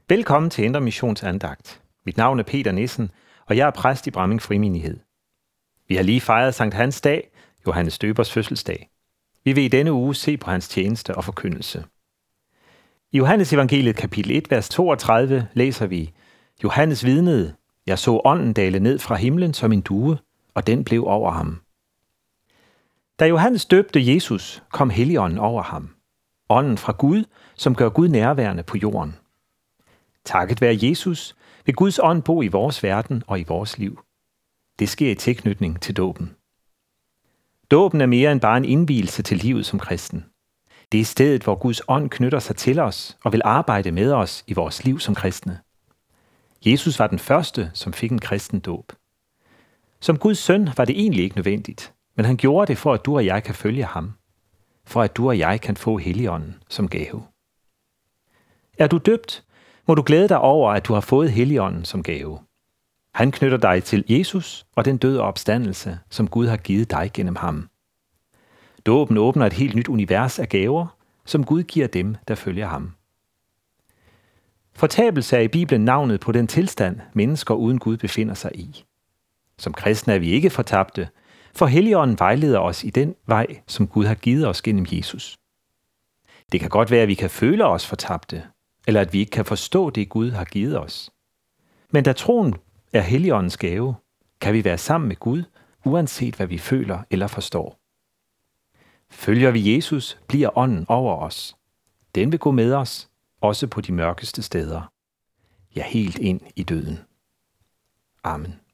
Velkommen til Indre Missions andagt. Mit navn er Peter Nissen, og jeg er præst i Bramming Frimenighed. Vi har lige fejret Sankt Hans dag, Johannes Døbers fødselsdag. Vi vil i denne uge se på hans tjeneste og forkyndelse. I Johannes evangeliet kapitel 1, vers 32 læser vi: Johannes vidnede, jeg så ånden dale ned fra himlen som en due, og den blev over ham. Da Johannes døbte Jesus, kom Helligånden over ham. Ånden fra Gud, som gør Gud nærværende på jorden. Takket være Jesus vil Guds ånd bo i vores verden og i vores liv. Det sker i tilknytning til dåben. Dåben er mere end bare en indvielse til livet som kristen. Det er stedet, hvor Guds ånd knytter sig til os og vil arbejde med os i vores liv som kristne. Jesus var den første, som fik en kristen dåb. Som Guds søn var det egentlig ikke nødvendigt, men han gjorde det for, at du og jeg kan følge ham. For at du og jeg kan få Helligånden som gave. Er du døbt, må du glæde dig over, at du har fået Helligånden som gave. Han knytter dig til Jesus og den døde opstandelse, som Gud har givet dig gennem ham. Dåben åbner et helt nyt univers af gaver, som Gud giver dem, der følger ham. Fortabelse er i Bibelen navnet på den tilstand, mennesker uden Gud befinder sig i. Som kristne er vi ikke fortabte, for Helligånden vejleder os i den vej, som Gud har givet os gennem Jesus. Det kan godt være, at vi kan føle os fortabte, eller at vi ikke kan forstå det, Gud har givet os. Men da troen er Helligåndens gave, kan vi være sammen med Gud, uanset hvad vi føler eller forstår. Følger vi Jesus, bliver ånden over os. Den vil gå med os, også på de mørkeste steder. Ja, helt ind i døden. Amen.